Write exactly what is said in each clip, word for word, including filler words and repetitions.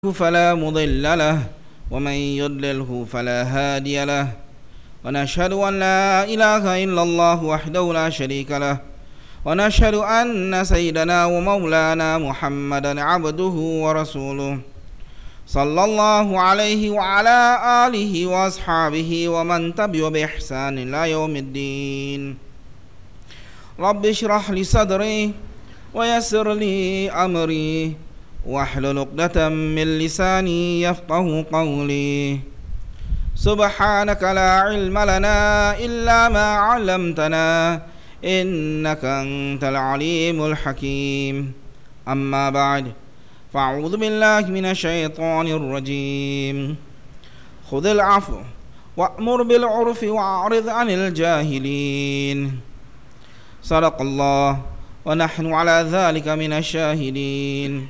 فلا مضل له ومن يضلله فلا هادي له ونشهد أن لا إله إلا الله وحده لا شريك له ونشهد أن سيدنا ومولانا محمدا عبده ورسوله صلى الله عليه وعلى آله وأصحابه ومن تبع بإحسان إلى يوم الدين. رب اشرح لي صدري ويسر لي أمري واحلل عقدة من لساني يفقه قولي. سبحانك لا علم لنا إلا ما علمتنا إنك أنت العليم الحكيم. أما بعد فأعوذ بالله من الشيطان الرجيم. خذ العفو وأمر بالعرف وأعرض عن الجاهلين. صدق الله ونحن على ذلك من الشاهدين.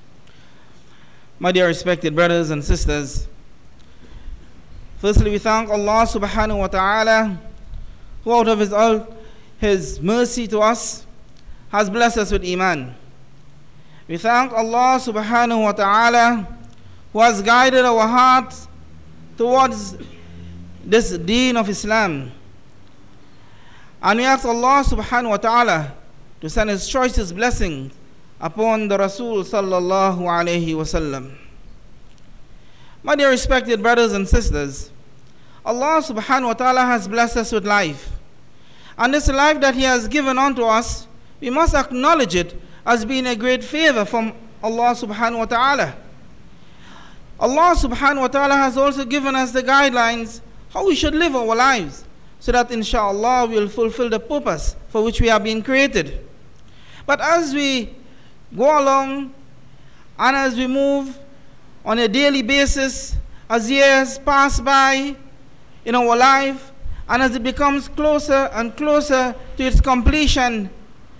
My dear respected brothers and sisters, firstly we thank Allah subhanahu wa ta'ala, who out of his, all, his mercy to us has blessed us with Iman. We thank Allah subhanahu wa ta'ala, who has guided our hearts towards this deen of Islam. And we ask Allah subhanahu wa ta'ala to send his choicest blessing upon the Rasul sallallahu alayhi wasallam. My dear respected brothers and sisters, Allah subhanahu wa ta'ala has blessed us with life. And this life that he has given unto us, we must acknowledge it as being a great favor from Allah subhanahu wa ta'ala. Allah subhanahu wa ta'ala has also given us the guidelines how we should live our lives, so that inshallah we will fulfill the purpose for which we have been created. But as we go along and as we move on a daily basis, as years pass by in our life, and as it becomes closer and closer to its completion,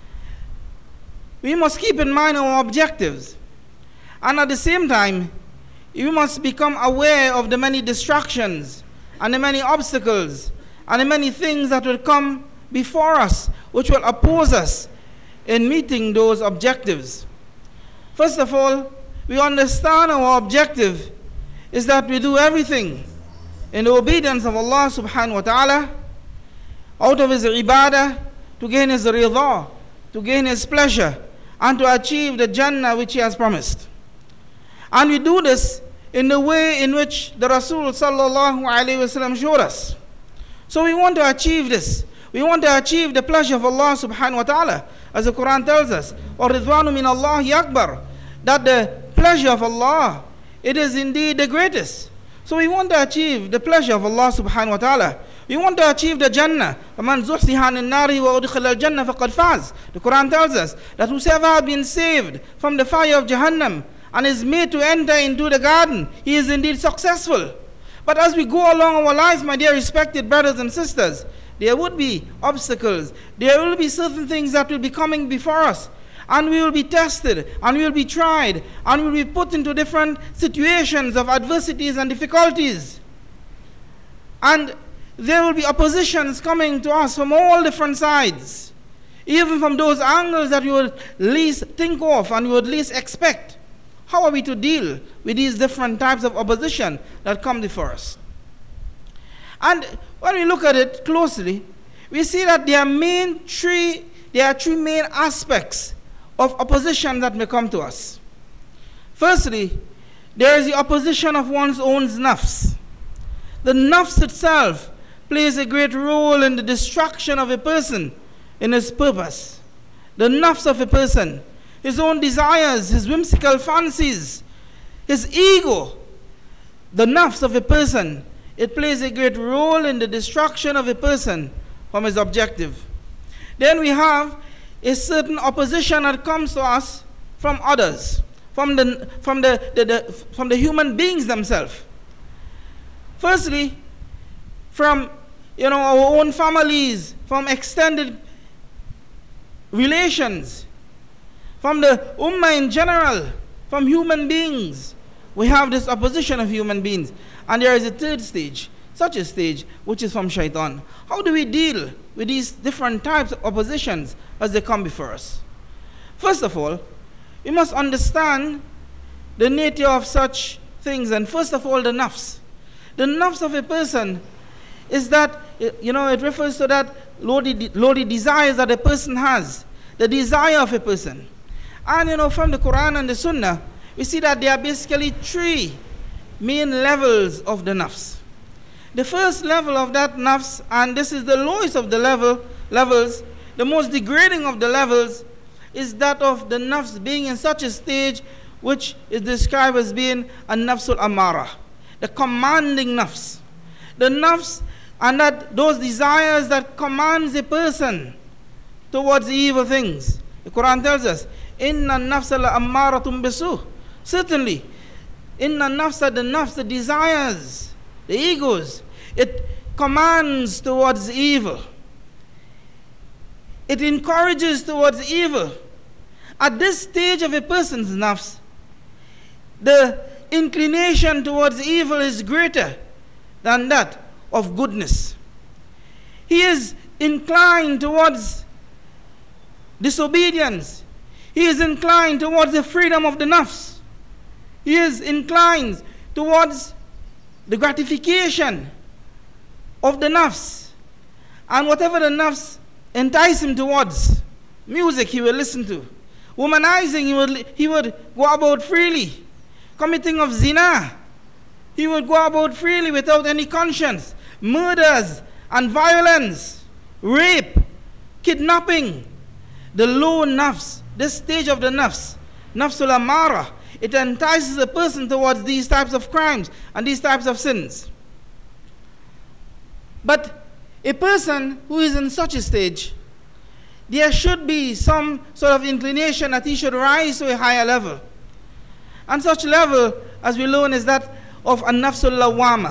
we must keep in mind our objectives. And at the same time, we must become aware of the many distractions and the many obstacles and the many things that will come before us, which will oppose us in meeting those objectives. First of all, we understand our objective is that we do everything in the obedience of Allah subhanahu wa ta'ala, out of his ibadah, to gain his ridha, to gain his pleasure, and to achieve the Jannah which he has promised. And we do this in the way in which the Rasul sallallahu alayhi wasallam showed us. So we want to achieve this. We want to achieve the pleasure of Allah subhanahu wa ta'ala. As the Quran tells us, وَالرِضْوَانُ مِنَ اللَّهِ أَكْبَرُ, that the pleasure of Allah, it is indeed the greatest. So we want to achieve the pleasure of Allah subhanahu wa ta'ala. We want to achieve the Jannah. فَمَنْ زُحْزِحَ عَنِ النَّارِ وَأُدْخِلَ الْجَنَّةَ فَقَدْ فَازَ. The Quran tells us that whosoever has been saved from the fire of Jahannam and is made to enter into the garden, he is indeed successful. But as we go along our lives, my dear respected brothers and sisters, there would be obstacles. There will be certain things that will be coming before us. And we will be tested, and we will be tried, and we will be put into different situations of adversities and difficulties. And there will be oppositions coming to us from all different sides, even from those angles that you would least think of and you would least expect. How are we to deal with these different types of opposition that come before us? And when we look at it closely, we see that there are main three, there are three main aspects of opposition that may come to us. Firstly, there is the opposition of one's own nafs. The nafs itself plays a great role in the destruction of a person in his purpose. The nafs of a person, his own desires, his whimsical fancies, his ego, the nafs of a person, it plays a great role in the destruction of a person from his objective. Then we have a certain opposition that comes to us from others, from the, from the, the, the, from the human beings themselves. Firstly, from you know, our own families, from extended relations, from the ummah in general, from human beings. We have this opposition of human beings. And there is a third stage, such a stage, which is from shaitan. How do we deal with these different types of oppositions as they come before us? First of all, we must understand the nature of such things. And first of all, the nafs. The nafs of a person is that, you know, it refers to that lowly, lowly desires that a person has. The desire of a person. And, you know, from the Quran and the Sunnah, we see that there are basically three main levels of the nafs. The first level of that nafs, and this is the lowest of the level levels, the most degrading of the levels, is that of the nafs being in such a stage which is described as being a nafsul amara, the commanding nafs. The nafs and that those desires that commands a person towards evil things. The Quran tells us, Inna nafsa la ammaratum bisu. Certainly, inna nafsa, the nafs, the desires, the egos, it commands towards evil. It encourages towards evil. At this stage of a person's nafs, the inclination towards evil is greater than that of goodness. He is inclined towards disobedience. He is inclined towards the freedom of the nafs. He is inclined towards the gratification of the nafs. And whatever the nafs entice him towards, music he will listen to, womanizing he would, he would go about freely, committing of zina, he would go about freely without any conscience, murders and violence, rape, kidnapping. The low nafs, this stage of the nafs, nafsul amara, it entices a person towards these types of crimes and these types of sins. But a person who is in such a stage, there should be some sort of inclination that he should rise to a higher level. And such level, as we learn, is that of a nafsul lawama.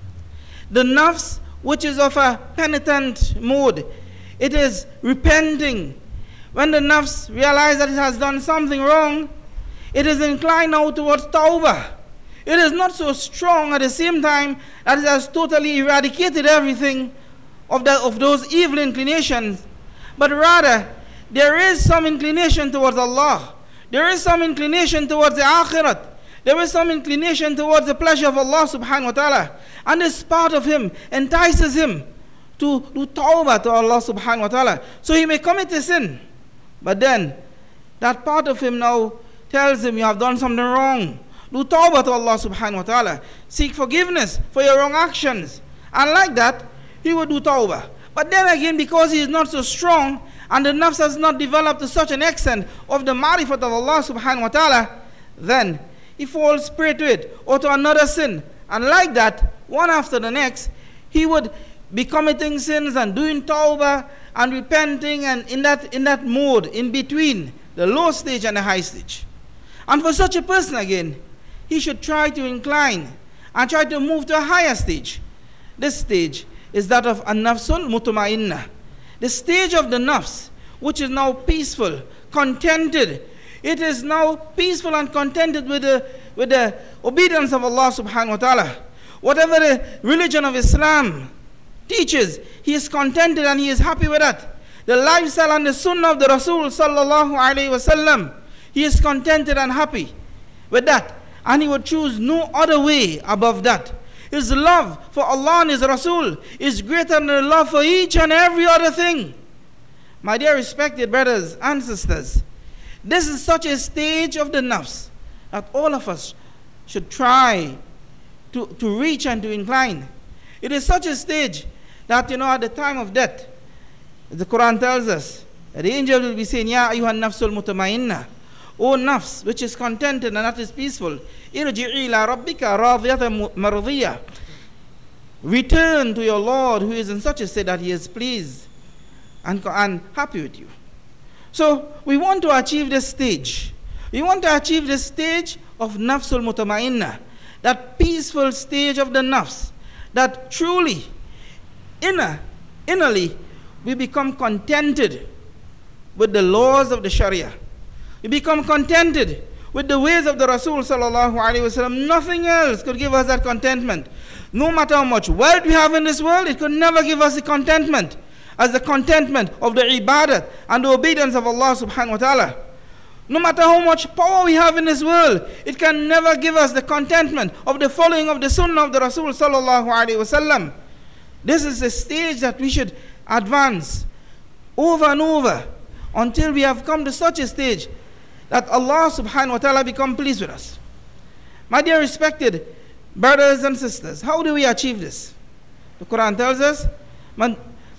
The nafs which is of a penitent mode. It is repenting. When the nafs realizes that it has done something wrong, it is inclined now towards tawbah. It is not so strong at the same time that it has totally eradicated everything of, the, of those evil inclinations, but rather there is some inclination towards Allah. There is some inclination towards the akhirat. There is some inclination towards the pleasure of Allah subhanahu wa ta'ala. And this part of him entices him to do tawbah to Allah subhanahu wa ta'ala. So he may commit a sin, but then that part of him now tells him, you have done something wrong. Do tawbah to Allah subhanahu wa ta'ala. Seek forgiveness for your wrong actions. And like that, he would do tawbah. But then again, because he is not so strong, and the nafs has not developed to such an extent of the marifat of Allah subhanahu wa ta'ala, then he falls prey to it, or to another sin. And like that, one after the next, he would be committing sins and doing tawbah and repenting, and in that, in that mode, in between the low stage and the high stage. And for such a person again, he should try to incline and try to move to a higher stage. This stage is that of an-nafsul mutma'innah. The stage of the nafs, which is now peaceful, contented. It is now peaceful and contented with the, with the obedience of Allah subhanahu wa ta'ala. Whatever the religion of Islam teaches, he is contented and he is happy with that. The lifestyle and the sunnah of the Rasul sallallahu alayhi wa sallam, he is contented and happy with that. And he would choose no other way above that. His love for Allah and His Rasul is greater than the love for each and every other thing. My dear respected brothers and sisters, this is such a stage of the nafs that all of us should try to, to reach and to incline. It is such a stage that, you know, at the time of death, the Quran tells us that the angel will be saying, Ya ayyuhan nafsul mutma'innah, O nafs, which is contented and that is peaceful, irji'i ila rabbika radiyatan mardiyah. Return to your Lord, who is in such a state that He is pleased and, and happy with you. So we want to achieve this stage. We want to achieve this stage of nafsul mutma'innah, that peaceful stage of the nafs, that truly, inner, innerly, we become contented with the laws of the Sharia. We become contented with the ways of the Rasul sallallahu alaihi wasallam. Nothing else could give us that contentment. No matter how much wealth we have in this world, it could never give us the contentment as the contentment of the ibadat and the obedience of Allah subhanahu wa ta'ala. No matter how much power we have in this world, it can never give us the contentment of the following of the sunnah of the Rasul sallallahu alaihi wasallam. This is a stage that we should advance over and over until we have come to such a stage that Allah subhanahu wa ta'ala become pleased with us. My dear respected brothers and sisters, how do we achieve this? The Quran tells us, Man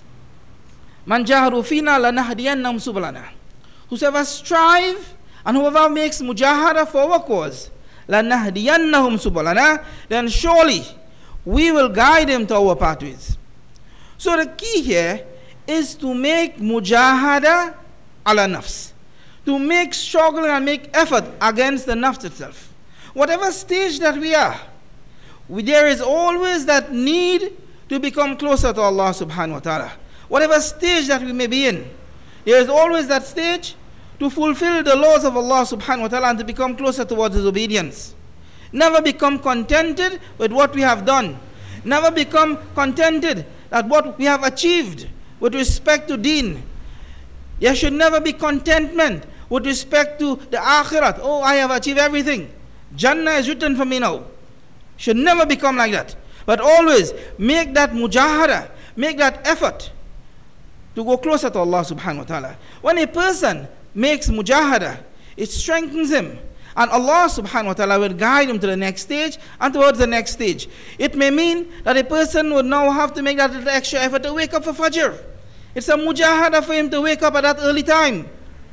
jahadu fina lanahdiyannahum subulana. Whosoever strive and whoever makes mujahada for our cause, lanahdiyannahum subulana, then surely we will guide him to our pathways. So the key here is to make mujahada ala nafs, to make struggle and make effort against the nafs itself. Whatever stage that we are, we, there is always that need to become closer to Allah subhanahu wa ta'ala. Whatever stage that we may be in, there is always that stage to fulfill the laws of Allah subhanahu wa ta'ala and to become closer towards His obedience. Never become contented with what we have done. Never become contented at what we have achieved with respect to deen. There should never be contentment with respect to the akhirat. Oh, I have achieved everything. Jannah is written for me now. Should never become like that. But always make that mujahada, make that effort to go closer to Allah subhanahu wa ta'ala. When a person makes mujahada, it strengthens him. And Allah subhanahu wa ta'ala will guide him to the next stage and towards the next stage. It may mean that a person would now have to make that little extra effort to wake up for Fajr. It's a mujahada for him to wake up at that early time.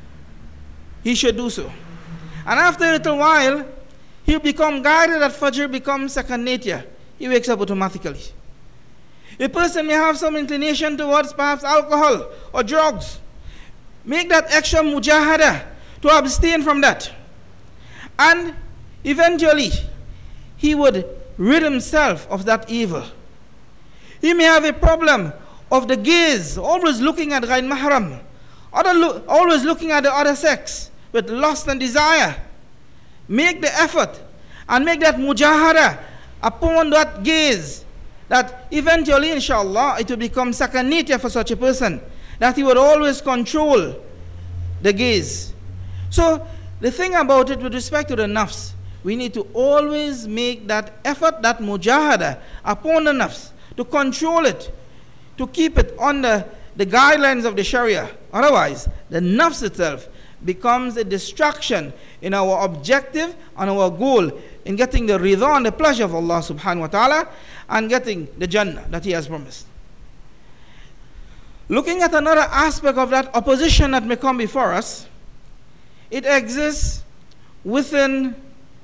He should do so. And after a little while, he'll become guided that Fajr becomes second nature. He wakes up automatically. A person may have some inclination towards perhaps alcohol or drugs. Make that extra mujahada to abstain from that. And eventually, he would rid himself of that evil. He may have a problem of the gaze, always looking at Ghair Mahram, other lo always looking at the other sex with lust and desire. Make the effort and make that mujahada upon that gaze, that eventually, inshallah, it will become second nature for such a person, that he would always control the gaze. So, the thing about it with respect to the nafs, we need to always make that effort, that mujahada upon the nafs, to control it, to keep it under the guidelines of the Sharia. Otherwise, the nafs itself becomes a distraction in our objective and our goal in getting the ridha and the pleasure of Allah subhanahu wa ta'ala and getting the Jannah that He has promised. Looking at another aspect of that opposition that may come before us, it exists within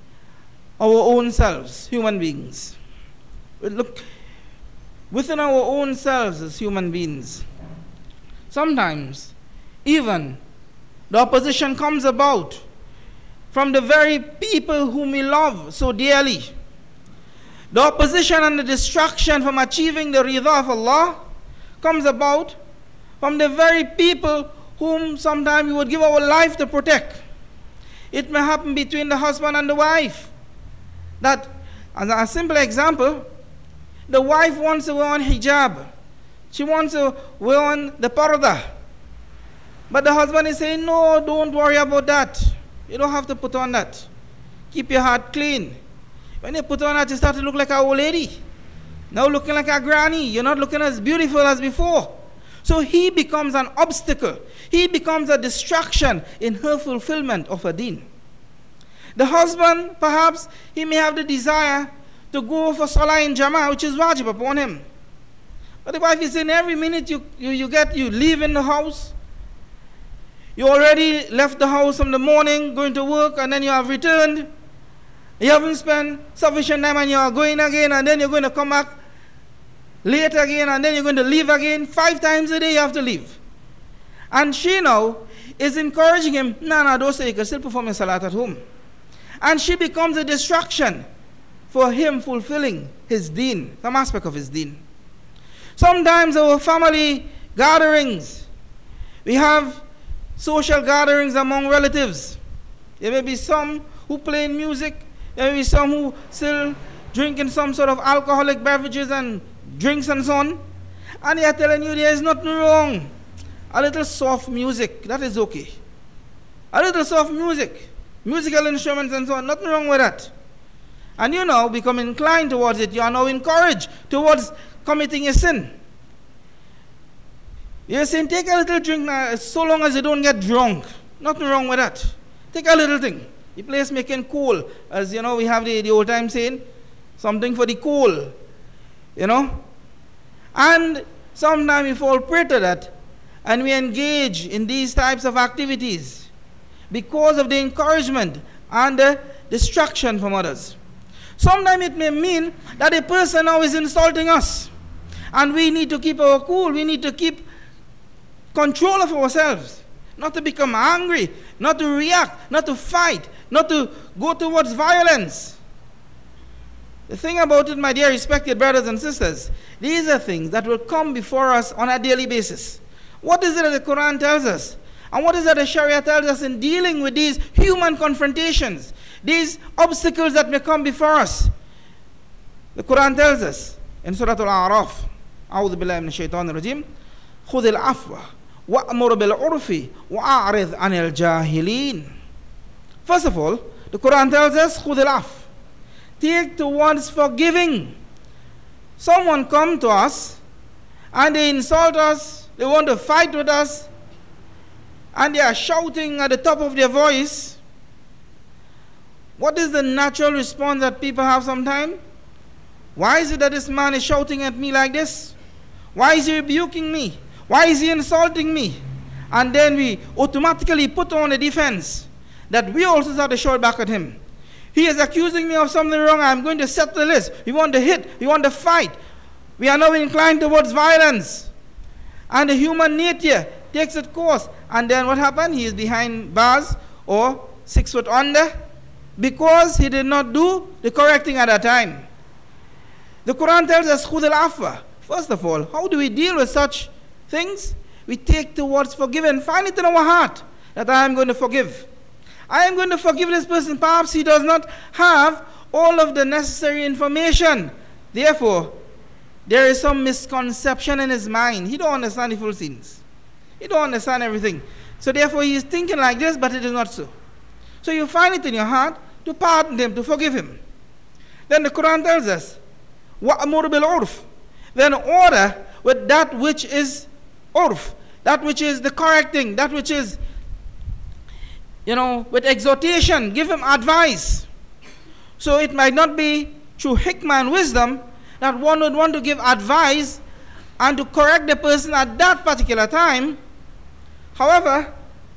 our own selves, human beings. Look, within our own selves as human beings, sometimes even the opposition comes about from the very people whom we love so dearly. The opposition and the distraction from achieving the ridha of Allah comes about from the very people whom sometimes we would give our life to protect. It may happen between the husband and the wife. That, as a simple example, the wife wants to wear on hijab. She wants to wear on the parda. But the husband is saying, no, don't worry about that. You don't have to put on that. Keep your heart clean. When you put on that, you start to look like an old lady. Now looking like a granny. You're not looking as beautiful as before. So he becomes an obstacle. He becomes a distraction in her fulfillment of her deen. The husband, perhaps, he may have the desire to go for salah in jama'ah, which is wajib upon him. But the wife is saying every minute you, you, you get, you leave in the house, you already left the house from the morning, going to work, and then you have returned. You haven't spent sufficient time and you are going again, and then you're going to come back late again, and then you're going to leave again. Five times a day you have to leave. And she now is encouraging him, no, no, don't say, you can still perform your salat at home. And she becomes a distraction for him fulfilling his deen, some aspect of his deen. Sometimes our family gatherings, we have social gatherings among relatives. There may be some who play music, there may be some who still drinking some sort of alcoholic beverages and drinks and so on. And they are telling you there is nothing wrong. A little soft music, that is okay. A little soft music, musical instruments and so on, nothing wrong with that. And you now become inclined towards it. You are now encouraged towards committing a sin. You're saying, take a little drink now, so long as you don't get drunk. Nothing wrong with that. Take a little thing. The place making cool. As you know, we have the, the old time saying, something for the cool. You know? And sometimes we fall prey to that. And we engage in these types of activities because of the encouragement and the distraction from others. Sometimes it may mean that a person now is insulting us. And we need to keep our cool. We need to keep control of ourselves. Not to become angry. Not to react. Not to fight. Not to go towards violence. The thing about it, my dear respected brothers and sisters, these are things that will come before us on a daily basis. What is it that the Quran tells us? And what is it that the Sharia tells us in dealing with these human confrontations? These obstacles that may come before us. The Quran tells us in Surah Al-A'raf, أعوذ بالله من الشيطان الرجيم, خذ العفو وأمر بالعرف وأعرض عن الجاهلين. First of all, the Quran tells us, خذ العفو, take towards forgiving. Someone come to us and they insult us, they want to fight with us, and they are shouting at the top of their voice. What is the natural response that people have sometimes? Why is it that this man is shouting at me like this? Why is he rebuking me? Why is he insulting me? And then we automatically put on a defense that we also start to shout back at him. He is accusing me of something wrong. I'm going to settle this. We want to hit. We want to fight. We are now inclined towards violence. And the human nature takes its course. And then what happened? He is behind bars or six foot under because he did not do the correct thing at that time. The Quran tells us, خُذِ الْعَفْوَ. First of all, how do we deal with such things? We take towards forgiving. Find it in our heart that I am going to forgive. I am going to forgive this person. Perhaps he does not have all of the necessary information. Therefore, there is some misconception in his mind. He don't understand the full scenes. He don't understand everything. So therefore, he is thinking like this, but it is not so. So you find it in your heart to pardon him, to forgive him. Then the Quran tells us, وَأْمُرْ بِالْعُرْفِ. Then order with that which is urf, that which is the correct thing, that which is, you know, with exhortation, give him advice. So it might not be through hikmah and wisdom that one would want to give advice and to correct the person at that particular time. However,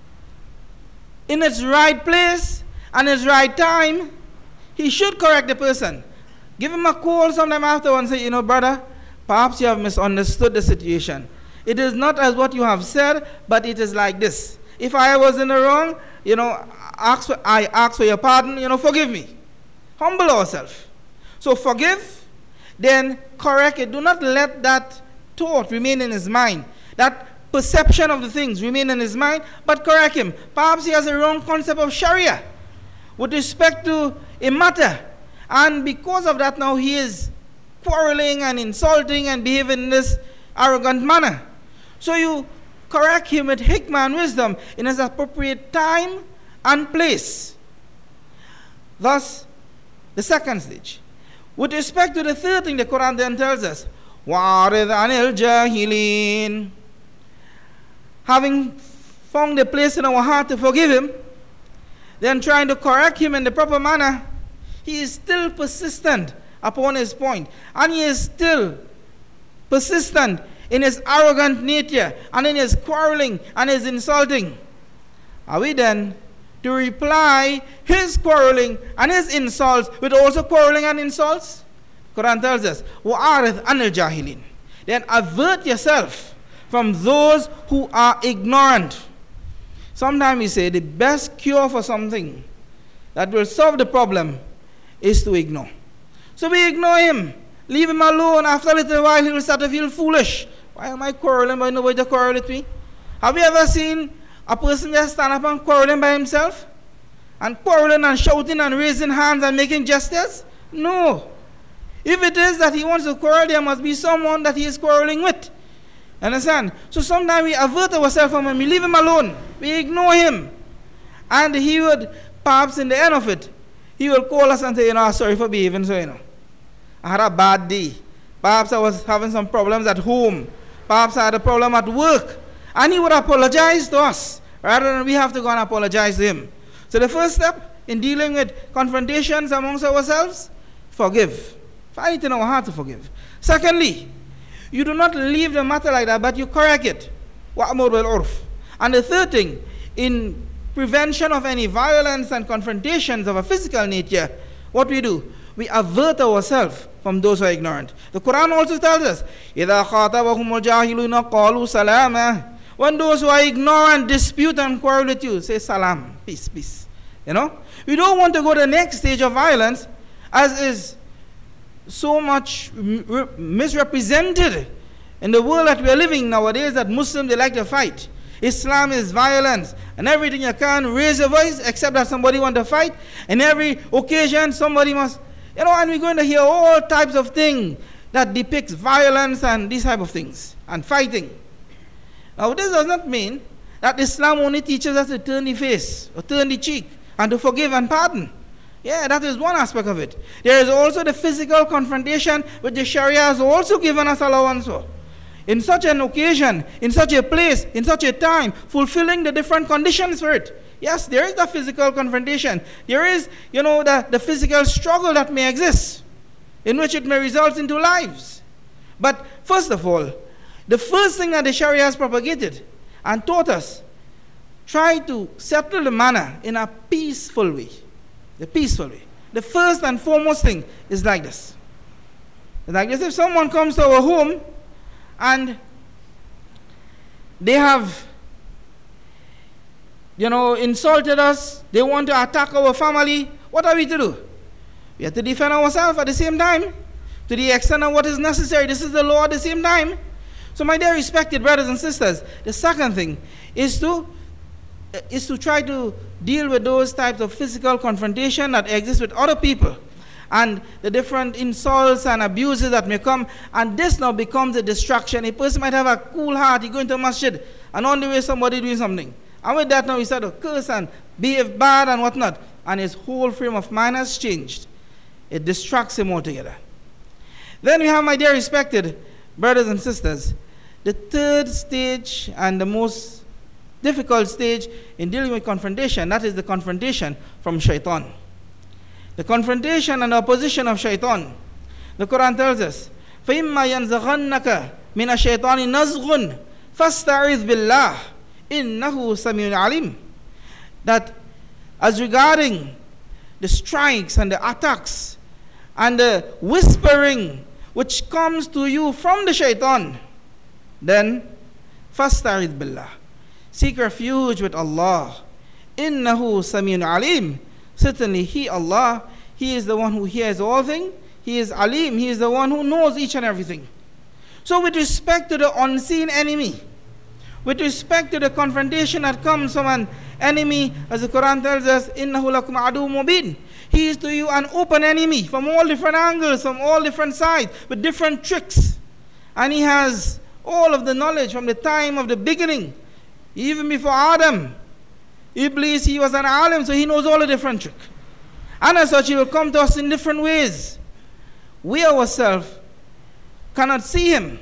in its right place and its right time, he should correct the person. Give him a call sometime after and say, you know, brother, perhaps you have misunderstood the situation. It is not as what you have said, but it is like this. If I was in the wrong, you know, ask for, I ask for your pardon, you know, forgive me. Humble ourselves. So forgive, then correct it. Do not let that thought remain in his mind. That perception of the things remain in his mind, but correct him. Perhaps he has a wrong concept of Sharia with respect to a matter. And because of that now he is quarreling and insulting and behaving in this arrogant manner. So you correct him with hikmah and wisdom in his appropriate time and place. Thus, the second stage. With respect to the third thing, the Quran then tells us, وَعَرِضْ عَنِ الْجَاهِلِينَ. Having found a place in our heart to forgive him, then trying to correct him in the proper manner, he is still persistent upon his point, and he is still persistent in his arrogant nature and in his quarreling and his insulting. Are we then to reply his quarreling and his insults with also quarreling and insults? Quran tells us, وَعَارِضْ عَنِ الْجَاهِلِينَ. Then avert yourself from those who are ignorant. Sometimes we say the best cure for something that will solve the problem is to ignore. So we ignore him, leave him alone. After a little while, he will start to feel foolish. Why am I quarreling by nobody to quarrel with me? Have you ever seen a person just stand up and quarreling by himself? And quarreling and shouting and raising hands and making gestures? No. If it is that he wants to quarrel, there must be someone that he is quarreling with. Understand? So sometimes we avert ourselves from him, we leave him alone, we ignore him. And he would, perhaps in the end of it, he will call us and say, you know, sorry for behaving so, you know. I had a bad day. Perhaps I was having some problems at home. Perhaps I had a problem at work. And he would apologize to us, rather than we have to go and apologize to him. So the first step in dealing with confrontations amongst ourselves, forgive. Find it in our heart to forgive. Secondly, you do not leave the matter like that, but you correct it. وَأْمُرْ بِالْعُرْفِ. And the third thing, in prevention of any violence and confrontations of a physical nature, what we do? We avert ourselves from those who are ignorant. The Quran also tells us, إِذَا خَاطَبَهُمُ الْجَاهِلُونَ قَالُوا سَلَامًا. When those who are ignorant dispute and quarrel with you, say salam, peace, peace. You know? We don't want to go to the next stage of violence, as is so much misrepresented in the world that we are living nowadays, that Muslims, they like to fight. Islam is violence, and everything you can raise your voice except that somebody want to fight, and every occasion somebody must, you know, and we're going to hear all types of things that depicts violence and these type of things, and fighting. Now this does not mean that Islam only teaches us to turn the face, or turn the cheek, and to forgive and pardon. Yeah, that is one aspect of it. There is also the physical confrontation, which the Sharia has also given us allowance for. In such an occasion, in such a place, in such a time, fulfilling the different conditions for it. Yes, there is the physical confrontation. There is, you know, the, the physical struggle that may exist, in which it may result into lives. But first of all, the first thing that the Sharia has propagated and taught us, try to settle the matter in a peaceful way. The peaceful way. The first and foremost thing is like this. It's like this: if someone comes to our home and they have, you know, insulted us, they want to attack our family, what are we to do? We have to defend ourselves at the same time, to the extent of what is necessary. This is the law at the same time. So my dear respected brothers and sisters, the second thing is to is to try to deal with those types of physical confrontation that exist with other people, and the different insults and abuses that may come, and this now becomes a distraction. A person might have a cool heart, he go into a masjid, and on the way somebody doing something, and with that now he start to curse and behave bad and whatnot, and his whole frame of mind has changed. It distracts him altogether. Then we have, my dear respected brothers and sisters, the third stage and the most difficult stage in dealing with confrontation, that is the confrontation from shaitan. The confrontation and the opposition of shaitan. The Quran tells us, فَإِمَّا يَنْزَغَنَّكَ مِنَ الشَّيْطَانِ نَزْغٌ فَاسْتَعِذْ بِاللَّهِ إِنَّهُ سَمِيعٌ عَلِيمٌ. That as regarding the strikes and the attacks and the whispering which comes to you from the shaitan, then فَاسْتَعِذْ بِاللَّهِ, seek refuge with Allah. Innahu Samiyun Alim. Certainly He, Allah, He is the one who hears all things. He is Alim. He is the one who knows each and everything. So with respect to the unseen enemy, with respect to the confrontation that comes from an enemy, as the Quran tells us, Innahu lakum adu mubin. He is to you an open enemy from all different angles, from all different sides, with different tricks. And he has all of the knowledge from the time of the beginning. Even before Adam, Iblis, he was an alim, so he knows all the different tricks. And as such, he will come to us in different ways. We ourselves cannot see him.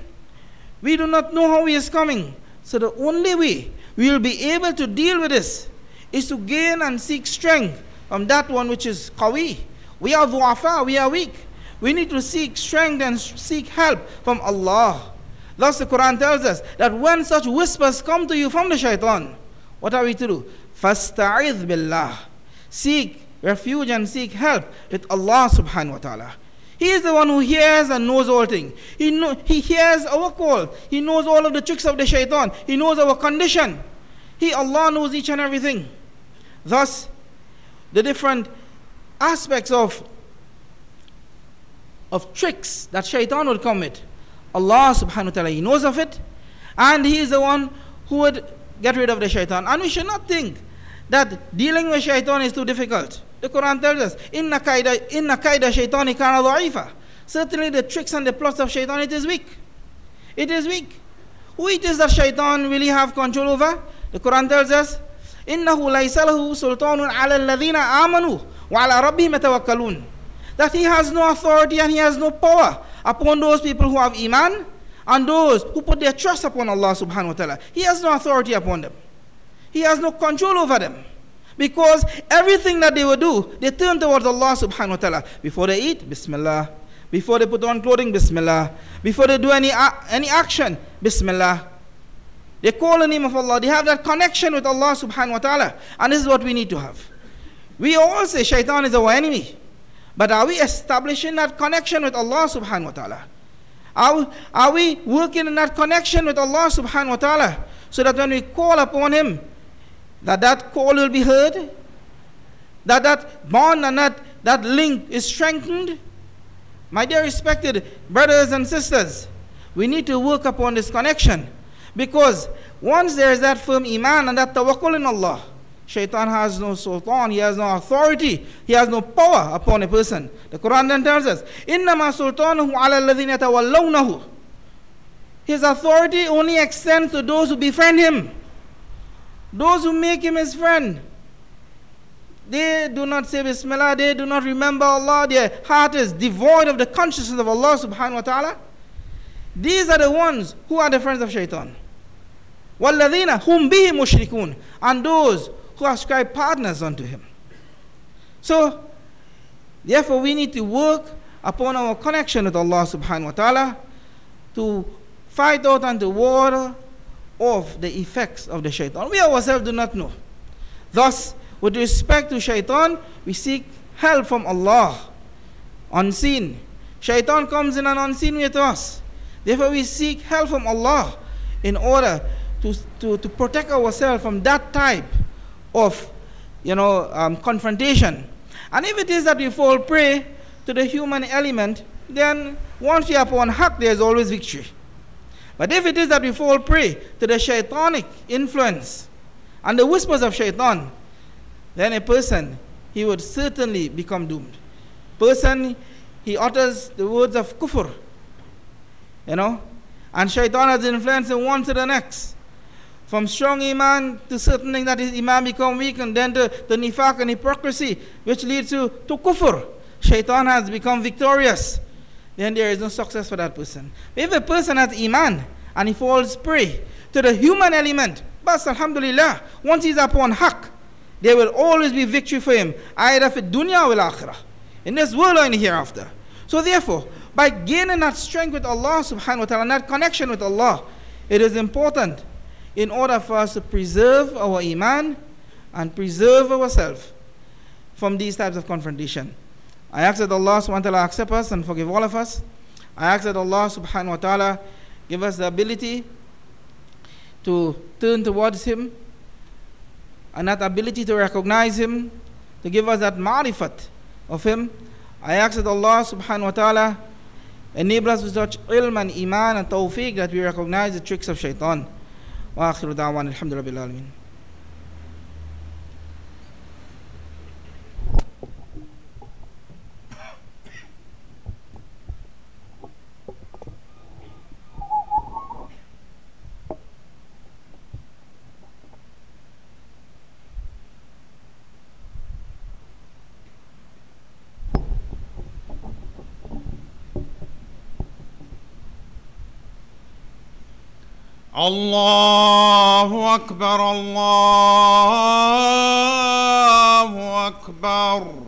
We do not know how he is coming. So the only way we will be able to deal with this is to gain and seek strength from that one which is qawi. We are du'afa, we are weak. We need to seek strength and seek help from Allah. Thus the Quran tells us that when such whispers come to you from the shaitan, what are we to do? Fasta'idh billah. Seek refuge and seek help with Allah subhanahu wa ta'ala. He is the one who hears and knows all things. He, know, he hears our call. He knows all of the tricks of the shaitan. He knows our condition. He, Allah, knows each and everything. Thus, the different aspects of, of tricks that shaitan would come with, Allah subhanahu wa ta'ala, He knows of it, and He is the one who would get rid of the shaitan. And we should not think that dealing with shaitan is too difficult. The Quran tells us, Inna kaida, inna kaida shaitani kana da'ifa. Certainly the tricks and the plots of shaitan, it is weak. It is weak. Who it is that shaitan really have control over? The Quran tells us, إِنَّهُ لَيْسَ لَهُ سُلْطَانٌ عَلَى الَّذِينَ آمَنُوا وَعَلَى رَبِّهِمْ يَتَوَكَّلُونَ. That he has no authority and he has no power upon those people who have iman and those who put their trust upon Allah subhanahu wa ta'ala. He has no authority upon them. He has no control over them. Because everything that they will do, they turn towards Allah subhanahu wa ta'ala. Before they eat, Bismillah. Before they put on clothing, Bismillah. Before they do any, any action, Bismillah. They call the name of Allah. They have that connection with Allah subhanahu wa ta'ala. And this is what we need to have. We all say shaitan is our enemy. But are we establishing that connection with Allah subhanahu wa ta'ala? Are, are we working in that connection with Allah subhanahu wa ta'ala? So that when we call upon Him, that that call will be heard? That that bond and that, that link is strengthened? My dear respected brothers and sisters, we need to work upon this connection. Because once there is that firm iman and that tawakkul in Allah, shaitan has no sultan, he has no authority, he has no power upon a person. The Quran then tells us, إِنَّمَا سُلْطَانُهُ عَلَى الَّذِينَ يَتَوَلَّوْنَهُ. His authority only extends to those who befriend him, those who make him his friend. They do not say Bismillah, they do not remember Allah, their heart is devoid of the consciousness of Allah subhanahu wa ta'ala. These are the ones who are the friends of shaitan. وَالَّذِينَ هُمْ بِهِ مُشْرِكُونَ. And those who ascribe partners unto him. So, therefore we need to work upon our connection with Allah subhanahu wa ta'ala to fight out and to ward off the effects of the shaitan. We ourselves do not know. Thus, with respect to shaitan, we seek help from Allah, unseen. Shaitan comes in an unseen way to us. Therefore, we seek help from Allah in order to, to, to protect ourselves from that type of, you know, um, confrontation. And if it is that we fall prey to the human element, then once we are upon haqq, there is always victory. But if it is that we fall prey to the shaitanic influence and the whispers of shaitan, then a person, he would certainly become doomed. Person, he utters the words of kufr, you know, and shaitan has influenced him one to the next. From strong iman to certain things that his iman become weak, and then to, to nifaq and hypocrisy, which leads to, to kufr. Shaitan has become victorious. Then there is no success for that person. If a person has iman and he falls prey to the human element, but alhamdulillah, once he's upon haqq, there will always be victory for him, either for dunya or akhirah, in this world or in the hereafter. So therefore, by gaining that strength with Allah subhanahu wa ta'ala, and that connection with Allah, it is important in order for us to preserve our iman and preserve ourselves from these types of confrontation. I ask that Allah subhanahu wa ta'ala accept us and forgive all of us. I ask that Allah subhanahu wa ta'ala give us the ability to turn towards Him, and that ability to recognize Him, to give us that ma'rifat of Him. I ask that Allah subhanahu wa ta'ala enable us with such ilm and iman and tawfiq that we recognize the tricks of shaitan. Wa akhiru da'wan alhamdulillah bil alamin. الله أكبر الله أكبر